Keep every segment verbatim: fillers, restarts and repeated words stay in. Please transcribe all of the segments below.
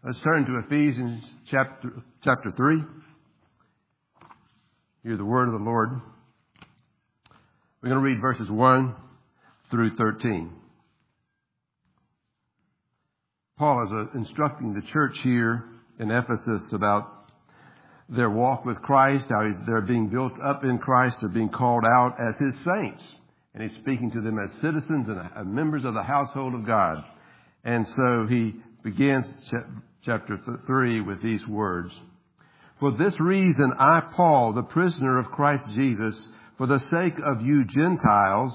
Let's turn to Ephesians chapter, chapter three. Hear the word of the Lord. We're going to read verses one through thirteen. Paul is uh, instructing the church here in Ephesus about their walk with Christ, how he's, they're being built up in Christ, they're being called out as His saints. And he's speaking to them as citizens and uh, members of the household of God. And so he begins chapter three with these words. For this reason, I, Paul, the prisoner of Christ Jesus, for the sake of you Gentiles,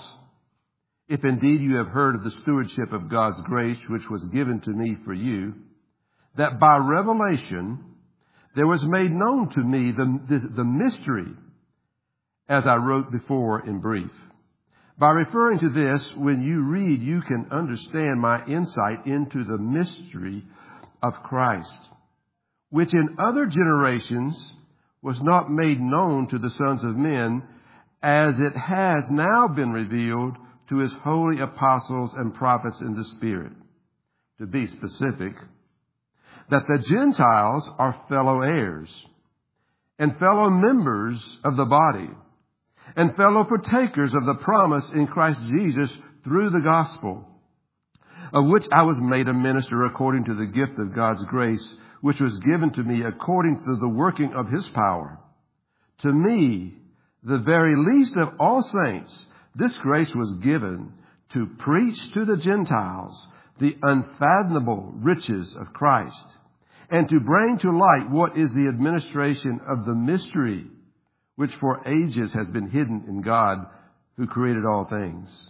if indeed you have heard of the stewardship of God's grace, which was given to me for you, that by revelation there was made known to me the, the, the mystery, as I wrote before in brief. By referring to this, when you read, you can understand my insight into the mystery of Christ, which in other generations was not made known to the sons of men, as it has now been revealed to His holy apostles and prophets in the Spirit. To be specific, that the Gentiles are fellow heirs and fellow members of the body and fellow partakers of the promise in Christ Jesus through the gospel, of which I was made a minister according to the gift of God's grace, which was given to me according to the working of His power. To me, the very least of all saints, this grace was given to preach to the Gentiles the unfathomable riches of Christ, and to bring to light what is the administration of the mystery, which for ages has been hidden in God, who created all things,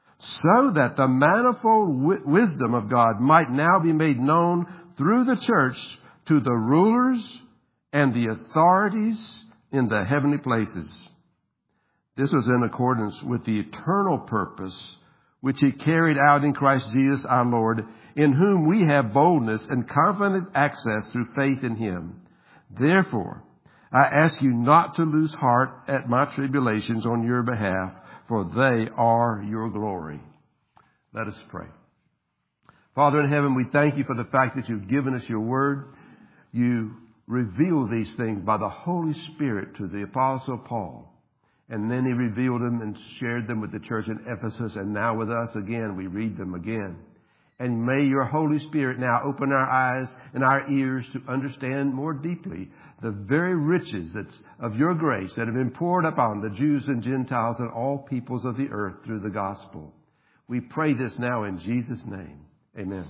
so that the manifold wi- wisdom of God might now be made known through the church to the rulers and the authorities in the heavenly places. This was in accordance with the eternal purpose which He carried out in Christ Jesus our Lord, in whom we have boldness and confident access through faith in Him. Therefore, I ask you not to lose heart at my tribulations on your behalf, for they are your glory. Let us pray. Father in heaven, we thank You for the fact that You've given us Your word. You reveal these things by the Holy Spirit to the Apostle Paul. And then he revealed them and shared them with the church in Ephesus. And now with us again, we read them again. And may Your Holy Spirit now open our eyes and our ears to understand more deeply the very riches that's of Your grace that have been poured upon the Jews and Gentiles and all peoples of the earth through the gospel. We pray this now in Jesus' name. Amen.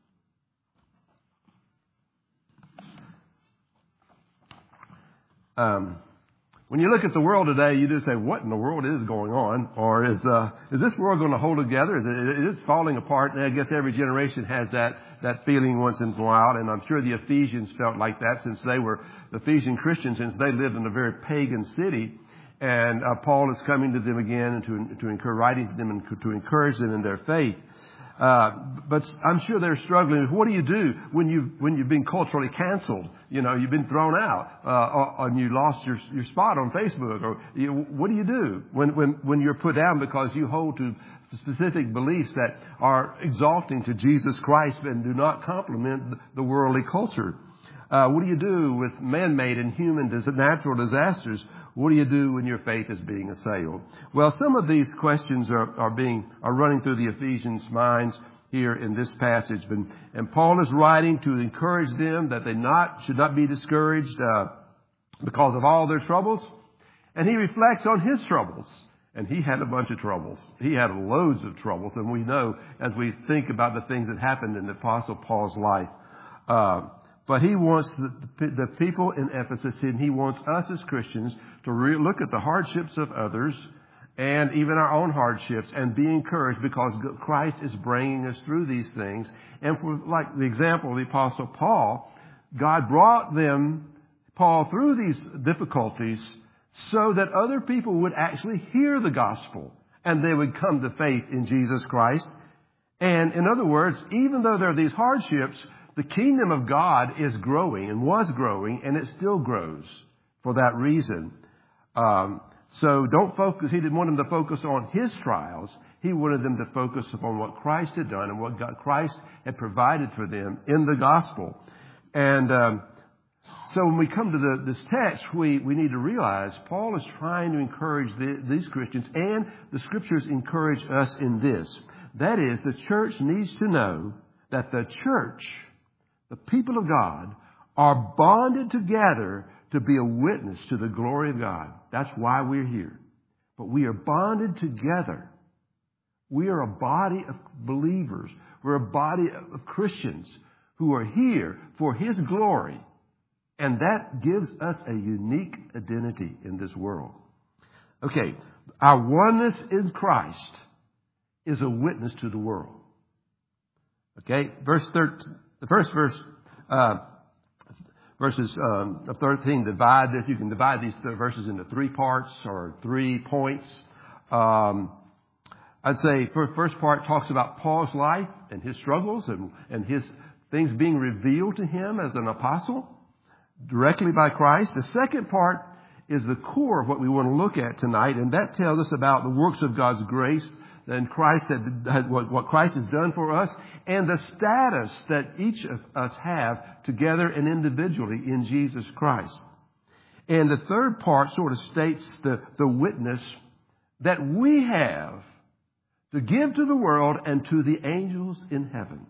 Um, when you look at the world today, you just say, what in the world is going on? Or is uh, is this world going to hold together? Is it, is it falling apart? And I guess every generation has that, that feeling once in a while. And I'm sure the Ephesians felt like that since they were the Ephesian Christians, since they lived in a very pagan city. And uh, Paul is coming to them again and to, to encourage, writing to them and to encourage them in their faith. Uh, but I'm sure they're struggling. What do you do when you when you've been culturally canceled? You know, you've been thrown out, uh, and you lost your your spot on Facebook. Or you, what do you do when when when you're put down because you hold to specific beliefs that are exalting to Jesus Christ and do not complement the worldly culture? Uh, what do you do with man-made and human natural disasters? What do you do when your faith is being assailed? Well, some of these questions are, are being are running through the Ephesians' minds here in this passage, and, and Paul is writing to encourage them that they not should not be discouraged uh, because of all their troubles, and he reflects on his troubles. And he had a bunch of troubles. He had loads of troubles, and we know as we think about the things that happened in the Apostle Paul's life. Uh, But he wants the, the people in Ephesus, and he wants us as Christians to re- look at the hardships of others and even our own hardships and be encouraged because Christ is bringing us through these things. And for like the example of the Apostle Paul, God brought them, Paul, through these difficulties so that other people would actually hear the gospel and they would come to faith in Jesus Christ. And in other words, even though there are these hardships, the kingdom of God is growing and was growing, and it still grows for that reason. Um, so don't focus. He didn't want them to focus on his trials. He wanted them to focus upon what Christ had done and what God, Christ had provided for them in the gospel. And um, so when we come to the, this text, we, we need to realize Paul is trying to encourage the, these Christians, and the Scriptures encourage us in this. That is, the church needs to know that the church, the people of God, are bonded together to be a witness to the glory of God. That's why we're here. But we are bonded together. We are a body of believers. We're a body of Christians who are here for His glory. And that gives us a unique identity in this world. Okay, our oneness in Christ is a witness to the world. Okay, verse thirteen, the first verse, uh, verses um, of thirteen divide this. You can divide these verses into three parts or three points. Um, I'd say the first part talks about Paul's life and his struggles and, and his things being revealed to him as an apostle directly by Christ. The second part is the core of what we want to look at tonight, and that tells us about the works of God's grace and Christ had, what Christ has done for us, and the status that each of us have together and individually in Jesus Christ. And the third part sort of states the, the witness that we have to give to the world and to the angels in heaven.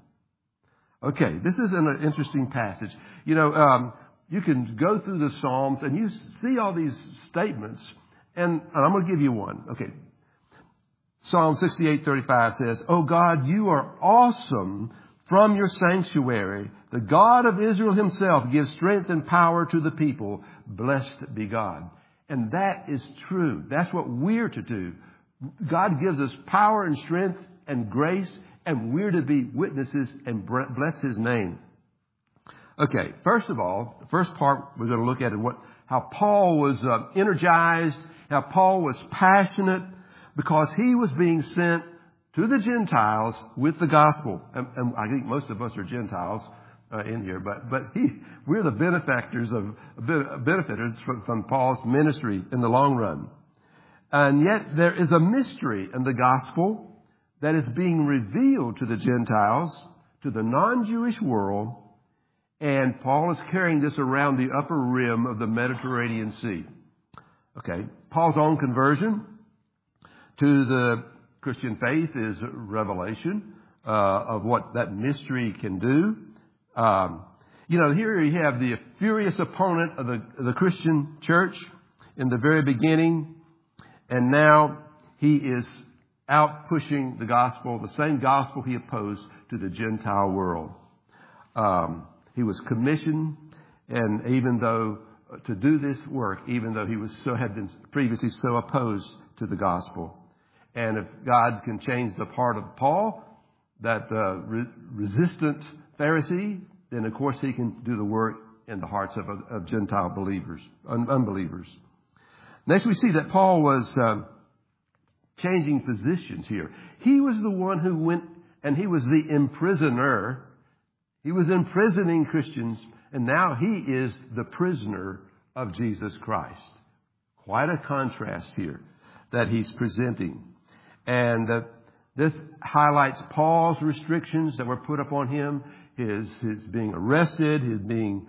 Okay, this is an interesting passage. You know, um, you can go through the Psalms and you see all these statements, and, and I'm going to give you one. Okay. Psalm sixty-eight thirty-five says, "O God, you are awesome from your sanctuary. The God of Israel Himself gives strength and power to the people. Blessed be God." And that is true. That's what we're to do. God gives us power and strength and grace, and we're to be witnesses and bless His name. Okay, first of all, the first part we're going to look at is what, how Paul was uh, energized, how Paul was passionate, because he was being sent to the Gentiles with the gospel. And, and I think most of us are Gentiles uh, in here, but but he, we're the benefactors of benefiters from, from Paul's ministry in the long run. And yet there is a mystery in the gospel that is being revealed to the Gentiles, to the non-Jewish world, and Paul is carrying this around the upper rim of the Mediterranean Sea. Okay, Paul's own conversion to the Christian faith is revelation uh, of what that mystery can do. Um, you know, here you have the furious opponent of the, of the Christian church in the very beginning, and now he is out pushing the gospel, the same gospel he opposed to the Gentile world. Um, he was commissioned, and even though uh, to do this work, even though he was so had been previously so opposed to the gospel. And if God can change the part of Paul, that uh, re- resistant Pharisee, then of course He can do the work in the hearts of, of Gentile believers, un- unbelievers. Next, we see that Paul was uh, changing positions here. He was the one who went, and he was the imprisoner. He was imprisoning Christians, and now he is the prisoner of Jesus Christ. Quite a contrast here that he's presenting. And uh, this highlights Paul's restrictions that were put upon him, his, his being arrested, his being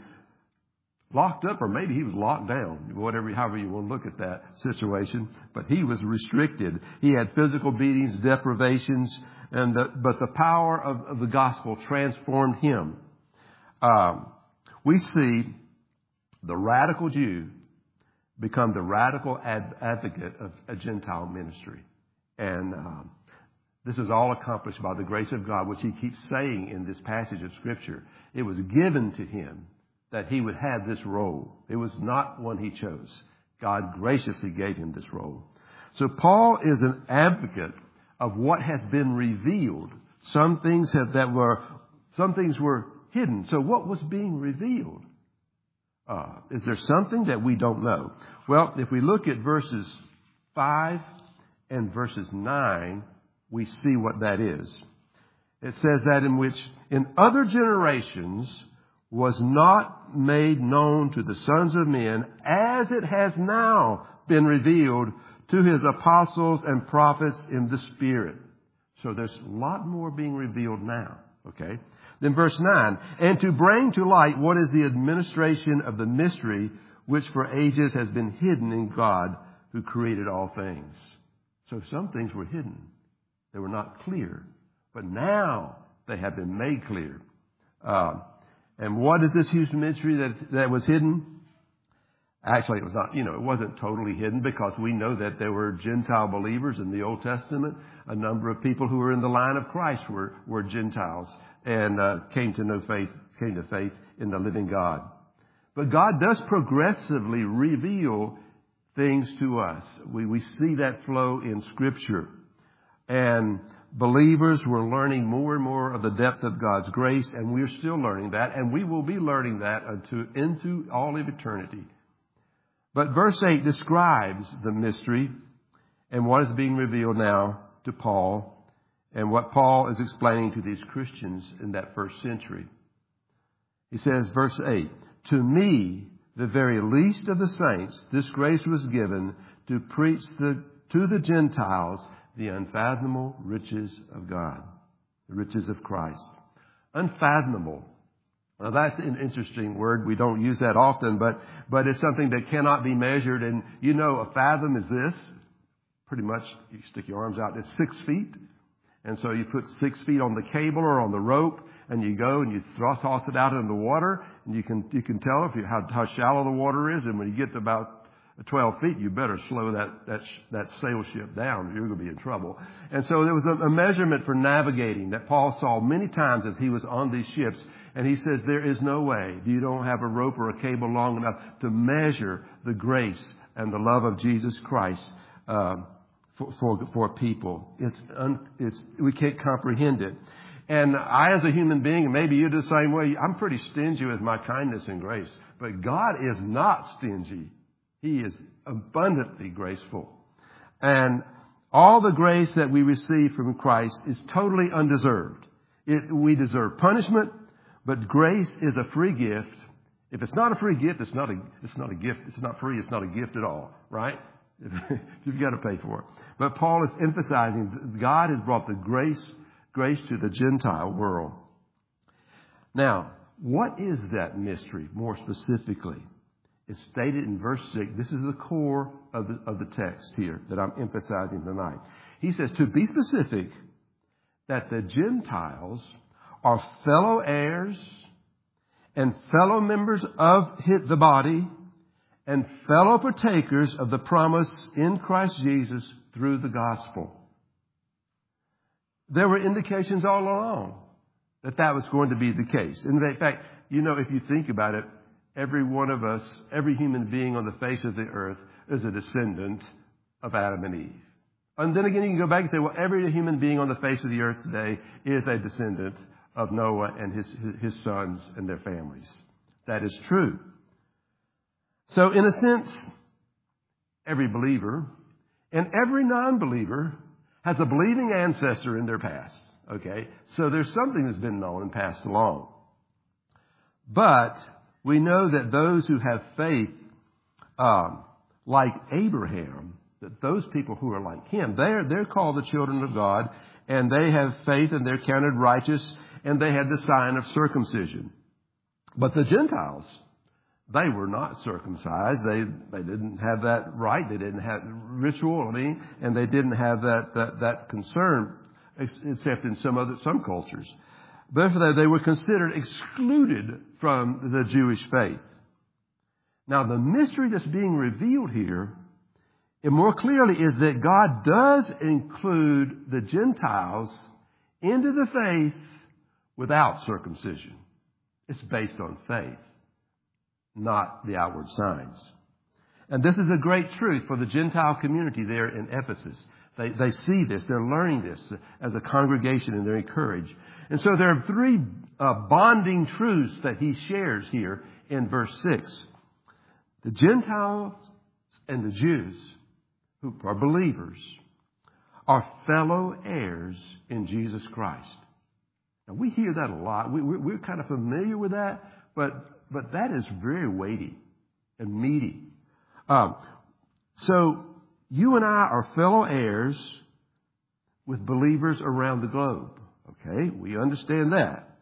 locked up, or maybe he was locked down, whatever, however you want to look at that situation. But he was restricted. He had physical beatings, deprivations, and the, but the power of, of the gospel transformed him. Um, we see the radical Jew become the radical ad- advocate of a Gentile ministry. And um, this is all accomplished by the grace of God, which he keeps saying in this passage of Scripture. It was given to him that he would have this role. It was not one he chose. God graciously gave him this role. So Paul is an advocate of what has been revealed. Some things have, that were, some things were hidden. So what was being revealed? Uh, is there something that we don't know? Well, if we look at verses five and verses nine, we see what that is. It says that in which in other generations was not made known to the sons of men as it has now been revealed to His apostles and prophets in the Spirit. So there's a lot more being revealed now. Okay. Then verse nine, and to bring to light what is the administration of the mystery which for ages has been hidden in God who created all things. So some things were hidden. They were not clear. But now they have been made clear. Uh, and what is this huge mystery that, that was hidden? Actually, it was not, you know, it wasn't totally hidden because we know that there were Gentile believers in the Old Testament. A number of people who were in the line of Christ were, were Gentiles and uh, came to know faith, came to faith in the living God. But God does progressively reveal things to us. We, we see that flow in Scripture. And believers were learning more and more of the depth of God's grace, and we're still learning that, and we will be learning that unto, into all of eternity. But verse eight describes the mystery and what is being revealed now to Paul and what Paul is explaining to these Christians in that first century. He says, verse eight, to me, the very least of the saints, this grace was given to preach the, to the Gentiles the unfathomable riches of God, the riches of Christ. Unfathomable. Now that's an interesting word. We don't use that often, but, but it's something that cannot be measured. And you know, a fathom is this. Pretty much, you stick your arms out, it's six feet. And so you put six feet on the cable or on the rope, and you go and you throw, toss it out in the water, and you can, you can tell if you, how, how shallow the water is. And when you get to about twelve feet, you better slow that, that, that sail ship down, or you're going to be in trouble. And so there was a, a measurement for navigating that Paul saw many times as he was on these ships. And he says, there is no way you don't have a rope or a cable long enough to measure the grace and the love of Jesus Christ, uh, for, for, for people. It's, un, it's, we can't comprehend it. And I, as a human being, and maybe you're the same way, I'm pretty stingy with my kindness and grace. But God is not stingy. He is abundantly graceful. And all the grace that we receive from Christ is totally undeserved. It, we deserve punishment, but grace is a free gift. If it's not a free gift, it's not a, it's not a gift. It's not free. It's not a gift at all, right? You've got to pay for it. But Paul is emphasizing that God has brought the grace, grace to the Gentile world. Now, what is that mystery more specifically? It's stated in verse six. This is the core of the, of the text here that I'm emphasizing tonight. He says, to be specific, that the Gentiles are fellow heirs and fellow members of the body and fellow partakers of the promise in Christ Jesus through the gospel. There were indications all along that that was going to be the case. In fact, you know, if you think about it, every one of us, every human being on the face of the earth is a descendant of Adam and Eve. And then again, you can go back and say, well, every human being on the face of the earth today is a descendant of Noah and his, his sons and their families. That is true. So in a sense, every believer and every non-believer has a believing ancestor in their past. Okay? So there's something that's been known and passed along. But we know that those who have faith, um, like Abraham, that those people who are like him, they're, they're called the children of God, and they have faith and they're counted righteous, and they had the sign of circumcision. But the Gentiles, they were not circumcised. They, they didn't have that right. They didn't have ritual, I mean, and they didn't have that, that, that concern, except in some other, some cultures. Therefore, they were considered excluded from the Jewish faith. Now, the mystery that's being revealed here, and more clearly, is that God does include the Gentiles into the faith without circumcision. It's based on faith, not the outward signs. And this is a great truth for the Gentile community there in Ephesus. They, they see this. They're learning this as a congregation, and they're encouraged. And so there are three uh, bonding truths that he shares here in verse six. The Gentiles and the Jews, who are believers, are fellow heirs in Jesus Christ. Now, we hear that a lot. We, we're, we're kind of familiar with that, but, but that is very weighty and meaty. Um, so you and I are fellow heirs with believers around the globe. Okay, we understand that.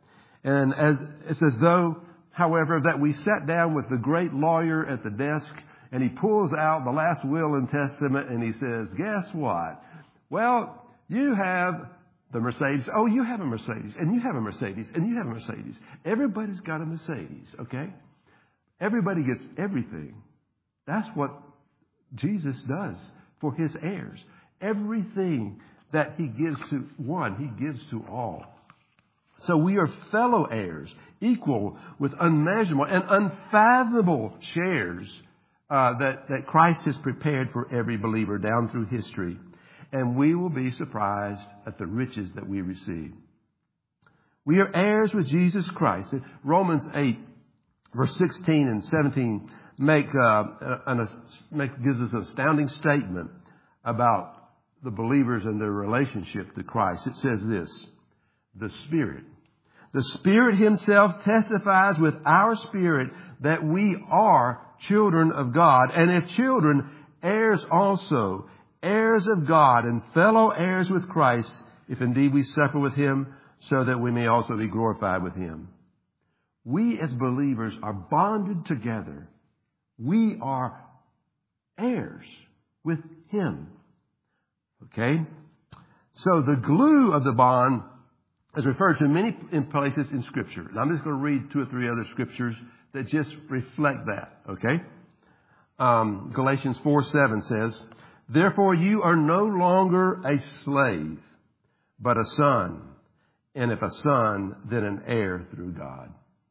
And as it's as though, however, that we sat down with the great lawyer at the desk, and he pulls out the last will and testament, and he says, guess what? Well, you have the Mercedes. Oh, you have a Mercedes, and you have a Mercedes, and you have a Mercedes. Everybody's got a Mercedes, okay? Everybody gets everything. That's what Jesus does for his heirs. Everything that he gives to one, he gives to all. So we are fellow heirs, equal with unmeasurable and unfathomable shares uh, that, that Christ has prepared for every believer down through history. And we will be surprised at the riches that we receive. We are heirs with Jesus Christ. Romans eight, verse sixteen and seventeen make, uh, an, make gives us an astounding statement about the believers and their relationship to Christ. It says this, the Spirit. The Spirit himself testifies with our spirit that we are children of God. And if children, heirs also, heirs of God and fellow heirs with Christ, if indeed we suffer with him, so that we may also be glorified with him. We as believers are bonded together. We are heirs with him. Okay? So the glue of the bond is referred to many in places in Scripture. And I'm just going to read two or three other scriptures that just reflect that. Okay? Um, Galatians four seven says, therefore you are no longer a slave, but a son. And if a son, then an heir through God.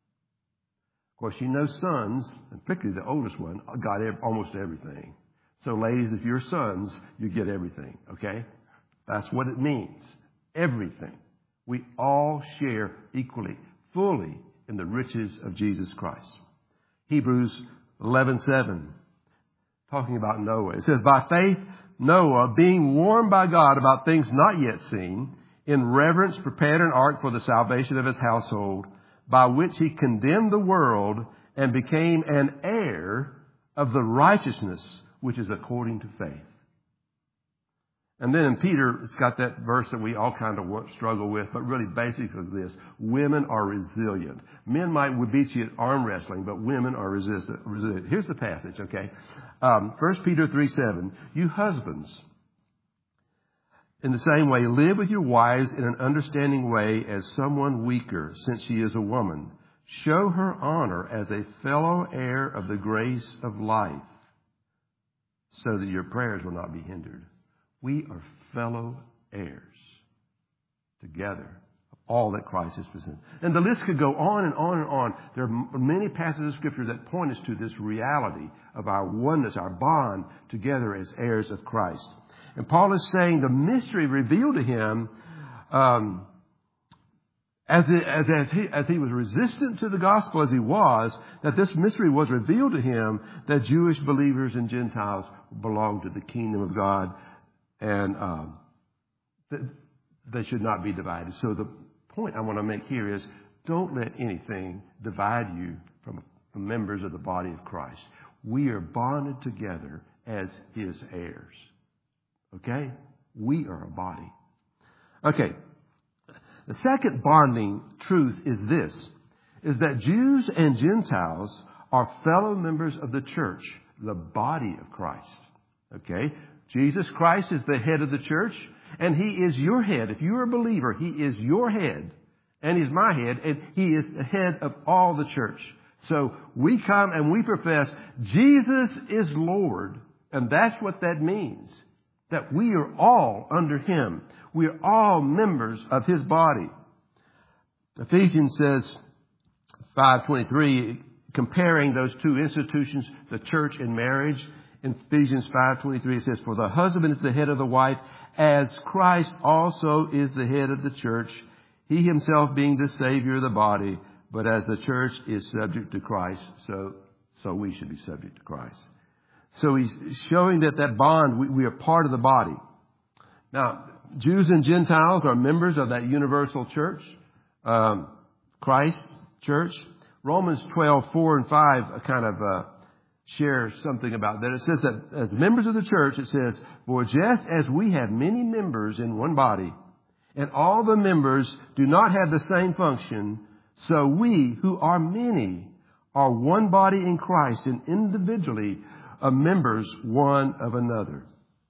Of course, you know sons, and particularly the oldest one, got almost everything. So ladies, if you're sons, you get everything. Okay? That's what it means. Everything. We all share equally, fully in the riches of Jesus Christ. Hebrews eleven seven, talking about Noah. It says, by faith, Noah, being warned by God about things not yet seen, in reverence prepared an ark for the salvation of his household, by which he condemned the world and became an heir of the righteousness which is according to faith. And then in Peter, it's got that verse that we all kind of struggle with, but really basically this. Women are resilient. Men might beat you at arm wrestling, but women are resistant, resilient. Here's the passage, okay? Um, First Peter three seven. You husbands, in the same way, live with your wives in an understanding way as someone weaker, since she is a woman. Show her honor as a fellow heir of the grace of life, so that your prayers will not be hindered. We are fellow heirs together of all that Christ has presented. And the list could go on and on and on. There are many passages of Scripture that point us to this reality of our oneness, our bond together as heirs of Christ. And Paul is saying the mystery revealed to him, um, as, it, as, as, he, as he was resistant to the gospel as he was, that this mystery was revealed to him that Jewish believers and Gentiles belong to the kingdom of God. And um, th- they should not be divided. So the point I want to make here is don't let anything divide you from, from members of the body of Christ. We are bonded together as his heirs. Okay? We are a body. Okay. The second bonding truth is this, is that Jews and Gentiles are fellow members of the church, the body of Christ. Okay? Jesus Christ is the head of the church, and he is your head. If you're a believer, he is your head, and he's my head, and he is the head of all the church. So we come and we profess Jesus is Lord, and that's what that means, that we are all under him. We are all members of his body. Ephesians says, five twenty-three, comparing those two institutions, the church and marriage. In Ephesians five twenty-three, it says, for the husband is the head of the wife, as Christ also is the head of the church, he himself being the Savior of the body. But as the church is subject to Christ, so so we should be subject to Christ. So he's showing that that bond, we, we are part of the body. Now, Jews and Gentiles are members of that universal church, um, Christ church. Romans twelve, four and five kind of uh, share something about that. It says that as members of the church, it says, for just as we have many members in one body, and all the members do not have the same function, So we, who are many, are one body in Christ and individually are members one of another.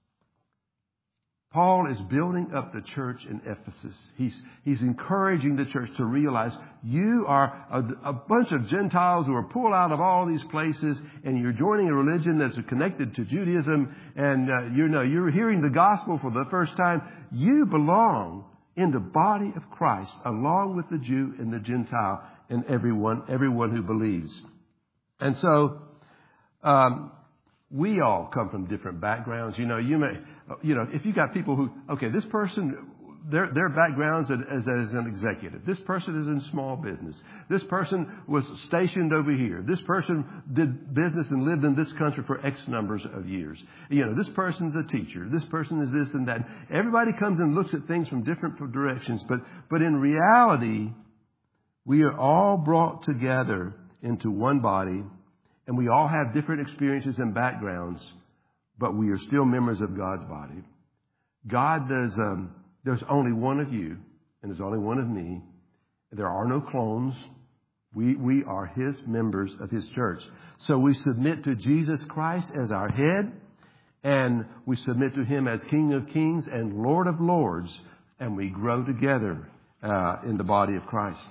Paul is building up the church in Ephesus. He's, he's encouraging the church to realize you are a, a bunch of Gentiles who are pulled out of all these places, and you're joining a religion that's connected to Judaism, and uh, you know you're hearing the gospel for the first time. You belong in the body of Christ, along with the Jew and the Gentile and everyone, everyone who believes. And so, um, we all come from different backgrounds. You know, you may, you know, if you got people who, okay, this person, their, their backgrounds as, as an executive. This person is in small business. This person was stationed over here. This person did business and lived in this country for X numbers of years. You know, this person's a teacher. This person is this and that. Everybody comes and looks at things from different directions. But, but in reality, we are all brought together into one body. And we all have different experiences and backgrounds, but we are still members of God's body. God does, um, there's only one of you, and there's only one of me. There are no clones. We, we are His members of His church. So we submit to Jesus Christ as our head, and we submit to Him as King of Kings and Lord of Lords, and we grow together uh, in the body of Christ.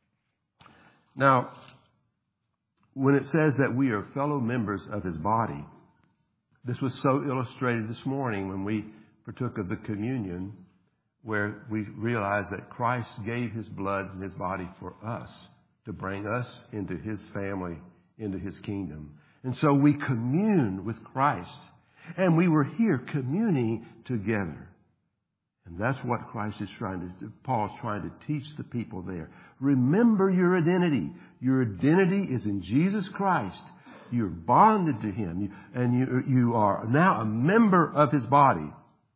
Now, when it says that we are fellow members of His body, this was so illustrated this morning when we partook of the communion, where we realized that Christ gave His blood and His body for us to bring us into His family, into His kingdom. And so we commune with Christ, and we were here communing together. And that's what Christ is trying to, Paul's trying to teach the people there. Remember your identity. Your identity is in Jesus Christ. You're bonded to Him, and you, you are now a member of His body.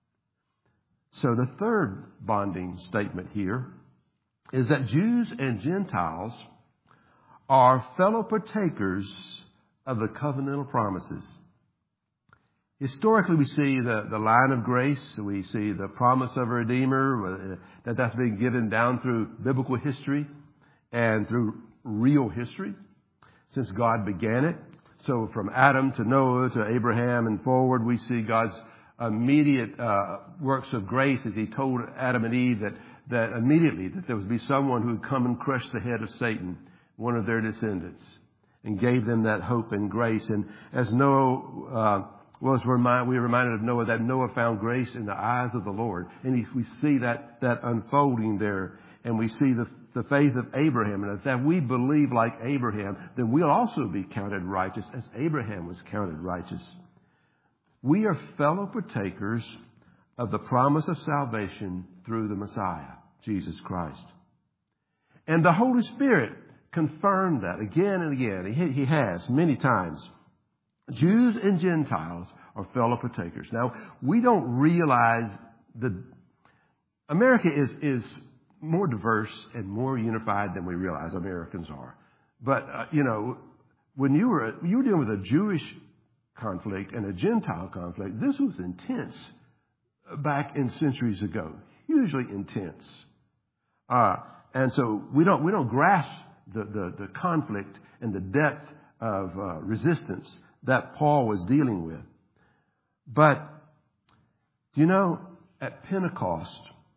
So the third bonding statement here is that Jews and Gentiles are fellow partakers of the covenantal promises. Historically, we see the, the line of grace. We see the promise of a Redeemer, that that's been given down through biblical history and through real history since God began it. So from Adam to Noah to Abraham and forward, we see God's immediate uh, works of grace as He told Adam and Eve that, that immediately that there would be someone who would come and crush the head of Satan, one of their descendants, and gave them that hope and grace. And as Noah... Uh, Well, as remind, we're reminded of Noah, that Noah found grace in the eyes of the Lord. And he, we see that, that unfolding there. And we see the, the faith of Abraham. And if that we believe like Abraham, then we'll also be counted righteous as Abraham was counted righteous. We are fellow partakers of the promise of salvation through the Messiah, Jesus Christ. And the Holy Spirit confirmed that again and again. He, he has many times. Jews and Gentiles are fellow partakers. Now, we don't realize that America is, is more diverse and more unified than we realize Americans are. But, uh, you know, when you were, you were dealing with a Jewish conflict and a Gentile conflict, this was intense back in centuries ago, hugely intense. Uh, and so we don't, we don't grasp the, the, the conflict and the depth of uh, resistance that Paul was dealing with. But, you know, at Pentecost,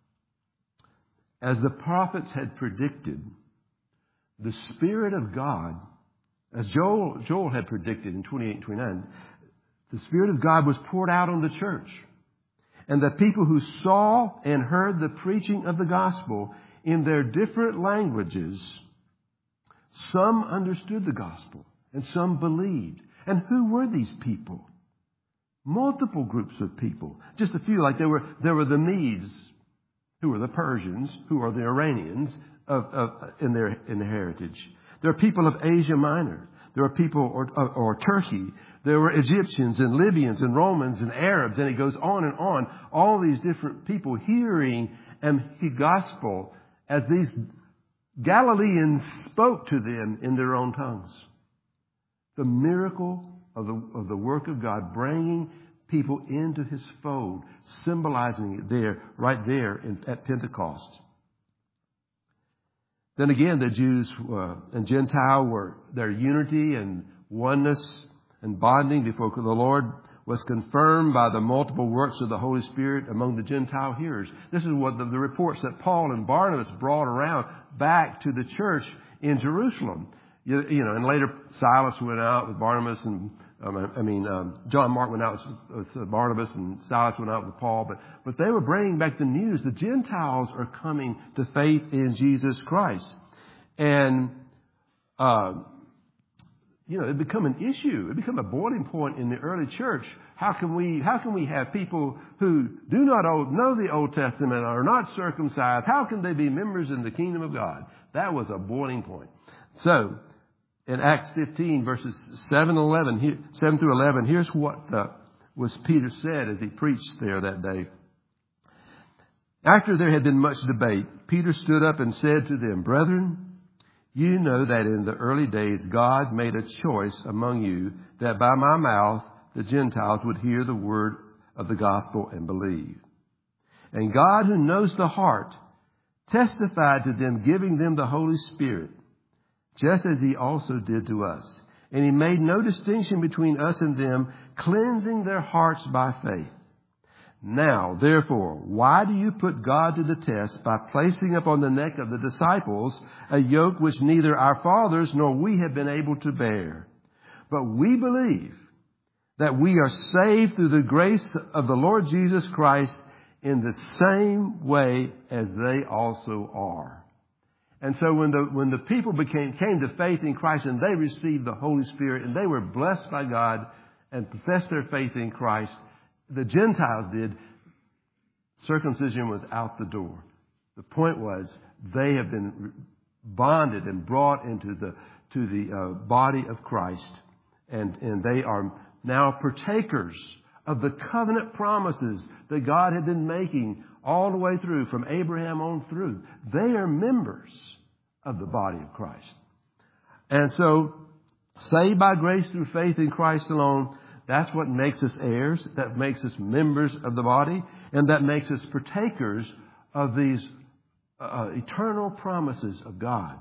as the prophets had predicted, the Spirit of God, as Joel, Joel had predicted in twenty-eight and twenty-nine, the Spirit of God was poured out on the church. And the people who saw and heard the preaching of the gospel in their different languages, some understood the gospel and some believed. And who were these people? Multiple groups of people. Just a few, like there were there were the Medes, who were the Persians, who are the Iranians of, of in their in their heritage. There are people of Asia Minor. There are people or, or, or Turkey. There were Egyptians and Libyans and Romans and Arabs, and it goes on and on. All these different people hearing the gospel as these Galileans spoke to them in their own tongues. The miracle of the, of the work of God, bringing people into His fold, symbolizing it there, right there in, at Pentecost. Then again, the Jews uh, and Gentile were, their unity and oneness and bonding before the Lord was confirmed by the multiple works of the Holy Spirit among the Gentile hearers. This is what the, the reports that Paul and Barnabas brought around back to the church in Jerusalem. You, you know, and later Silas went out with Barnabas and, um, I mean, um, John Mark went out with, with Barnabas and Silas went out with Paul. But, but they were bringing back the news. The Gentiles are coming to faith in Jesus Christ. And, uh, you know, it become an issue. It become a boiling point in the early church. How can we, how can we have people who do not know the Old Testament, are not circumcised? How can they be members in the kingdom of God? That was a boiling point. So, in Acts fifteen, verses seven, eleven, seven through eleven, here's what uh, was Peter said as he preached there that day. After there had been much debate, Peter stood up and said to them, "Brethren, you know that in the early days God made a choice among you that by my mouth the Gentiles would hear the word of the gospel and believe. And God, who knows the heart, testified to them, giving them the Holy Spirit, just as he also did to us. And he made no distinction between us and them, cleansing their hearts by faith. Now, therefore, why do you put God to the test by placing upon the neck of the disciples a yoke which neither our fathers nor we have been able to bear? But we believe that we are saved through the grace of the Lord Jesus Christ in the same way as they also are." And so when the, when the people became, came to faith in Christ and they received the Holy Spirit and they were blessed by God and professed their faith in Christ, the Gentiles did, circumcision was out the door. The point was they have been bonded and brought into the, to the uh, body of Christ. And, and they are now partakers of the covenant promises that God had been making all the way through, from Abraham on through. They are members of the body of Christ. And so, saved by grace through faith in Christ alone, that's what makes us heirs, that makes us members of the body, and that makes us partakers of these uh, eternal promises of God.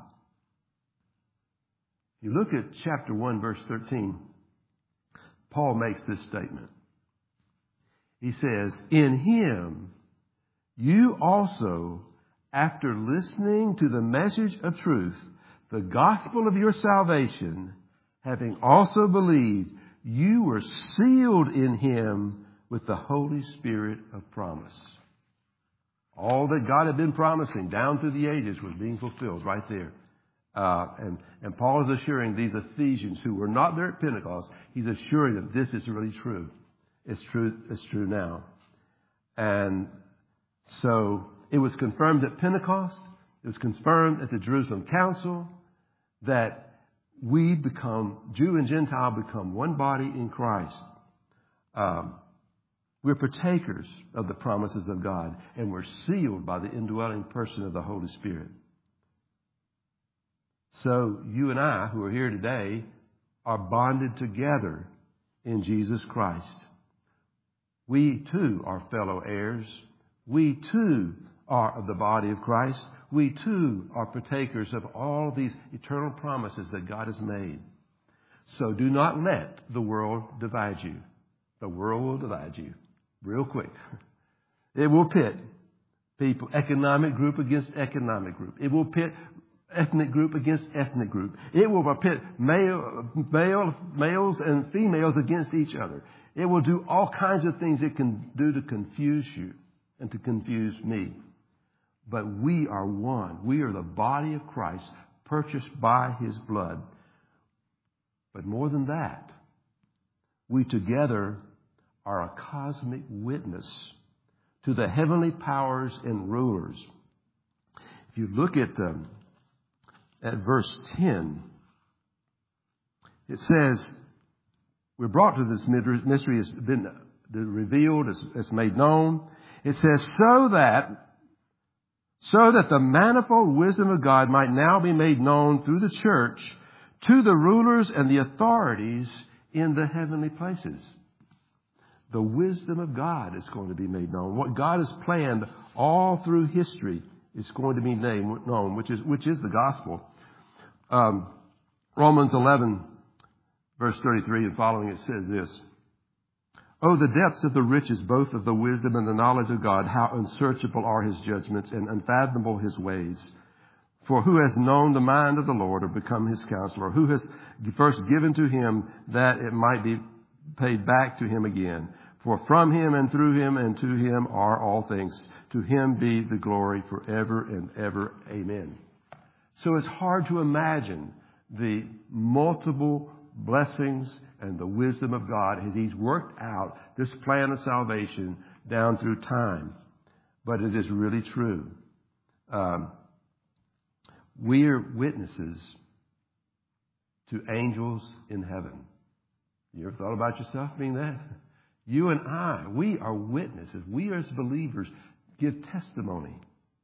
You look at chapter one, verse thirteen, Paul makes this statement. He says, "In him you also, after listening to the message of truth, the gospel of your salvation, having also believed, you were sealed in him with the Holy Spirit of promise." All that God had been promising down through the ages was being fulfilled right there. Uh, and, and Paul is assuring these Ephesians who were not there at Pentecost, he's assuring them this is really true. It's true, it's true now. And so it was confirmed at Pentecost. It was confirmed at the Jerusalem Council that we become, Jew and Gentile become one body in Christ. Um, we're partakers of the promises of God, and we're sealed by the indwelling person of the Holy Spirit. So you and I, who are here today, are bonded together in Jesus Christ. We too are fellow heirs. We too are of the body of Christ. We too are partakers of all these eternal promises that God has made. So do not let the world divide you. The world will divide you real quick. It will pit people, economic group against economic group. It will pit ethnic group against ethnic group. It will pit male, male, males and females against each other. It will do all kinds of things it can do to confuse you and to confuse me. But we are one. We are the body of Christ, purchased by his blood. But more than that, we together are a cosmic witness to the heavenly powers and rulers. If you look at um, at verse ten, it says, we're brought to this mystery, has been revealed, it's made known. It says, so that, so that the manifold wisdom of God might now be made known through the church to the rulers and the authorities in the heavenly places. The wisdom of God is going to be made known. What God has planned all through history is going to be named, known, which is, which is the gospel. Um, Romans eleven, verse thirty-three and following, it says this. Oh, the depths of the riches, both of the wisdom and the knowledge of God, how unsearchable are his judgments and unfathomable his ways. For who has known the mind of the Lord or become his counselor? Who has first given to him that it might be paid back to him again? For from him and through him and to him are all things. To him be the glory forever and ever. Amen. So it's hard to imagine the multiple blessings and the wisdom of God as he's worked out this plan of salvation down through time. But it is really true. Um, we are witnesses to angels in heaven. You ever thought about yourself being that? You and I, we are witnesses. We as believers give testimony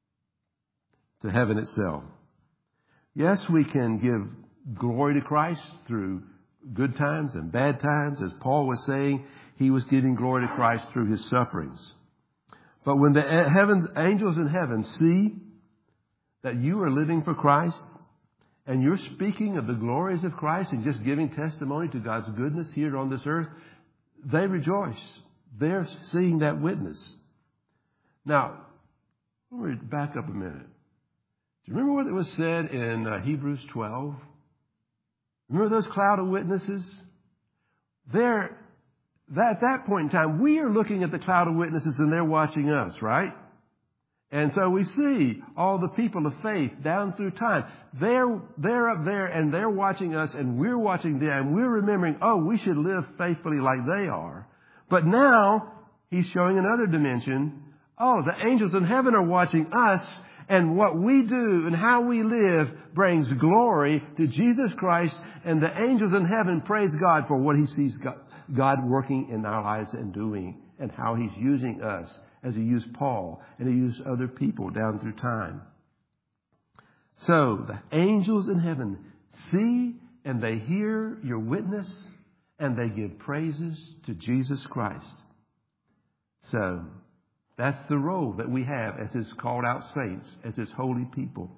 to heaven itself. Yes, we can give glory to Christ through good times and bad times. As Paul was saying, he was giving glory to Christ through his sufferings. But when the heavens, angels in heaven see that you are living for Christ and you're speaking of the glories of Christ and just giving testimony to God's goodness here on this earth, they rejoice. They're seeing that witness. Now, let me back up a minute. Do you remember what it was said in uh, Hebrews twelve? Remember those cloud of witnesses? They're, that, at that point in time, we are looking at the cloud of witnesses and they're watching us, right? And so we see all the people of faith down through time. They're, they're up there and they're watching us and we're watching them and we're remembering, oh, we should live faithfully like they are. But now he's showing another dimension. Oh, the angels in heaven are watching us, and what we do and how we live brings glory to Jesus Christ, and the angels in heaven praise God for what he sees God working in our lives and doing, and how he's using us as he used Paul and he used other people down through time. So the angels in heaven see and they hear your witness and they give praises to Jesus Christ. So that's the role that we have as his called out saints, as his holy people.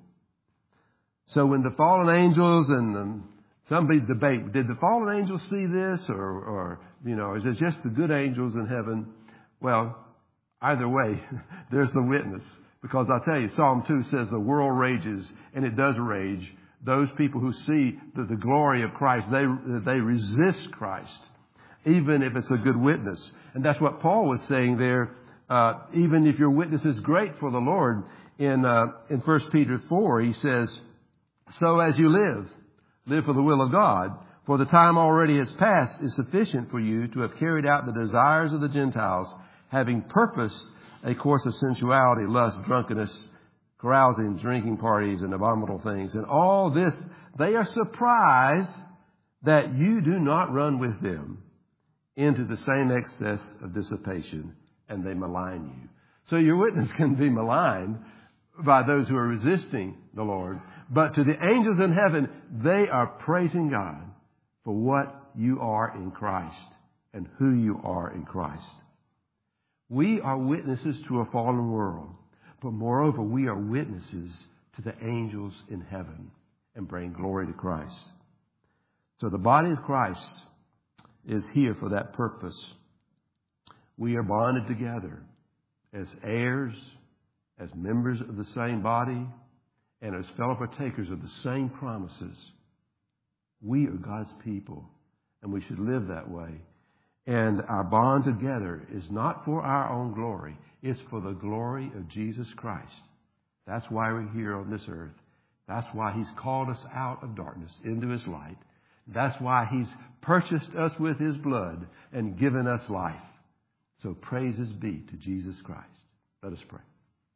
So when the fallen angels and the, somebody debate, did the fallen angels see this or, or, you know, is it just the good angels in heaven? Well, either way, there's the witness. Because I'll tell you, Psalm two says the world rages, and it does rage. Those people who see the, the glory of Christ, they, they resist Christ, even if it's a good witness. And that's what Paul was saying there. Uh, even if your witness is great for the Lord, in, uh, in First Peter four, he says, so as you live, live for the will of God, for the time already has passed is sufficient for you to have carried out the desires of the Gentiles, having purposed a course of sensuality, lust, drunkenness, carousing, drinking parties, and abominable things. And all this, they are surprised that you do not run with them into the same excess of dissipation, and they malign you. So your witness can be maligned by those who are resisting the Lord. But to the angels in heaven, they are praising God for what you are in Christ and who you are in Christ. We are witnesses to a fallen world, but moreover, we are witnesses to the angels in heaven and bring glory to Christ. So the body of Christ is here for that purpose. We are bonded together as heirs, as members of the same body, and as fellow partakers of the same promises. We are God's people, and we should live that way. And our bond together is not for our own glory. It's for the glory of Jesus Christ. That's why we're here on this earth. That's why he's called us out of darkness into his light. That's why he's purchased us with his blood and given us life. So praises be to Jesus Christ. Let us pray.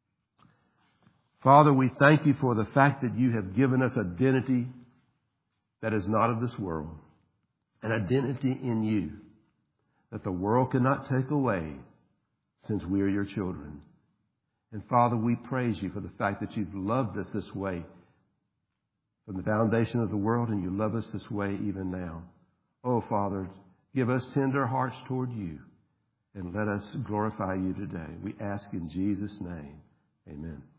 Father, we thank you for the fact that you have given us identity that is not of this world, an identity in you that the world cannot take away, since we are your children. And Father, we praise you for the fact that you've loved us this way from the foundation of the world, and you love us this way even now. Oh, Father, give us tender hearts toward you, and let us glorify you today. We ask in Jesus' name. Amen.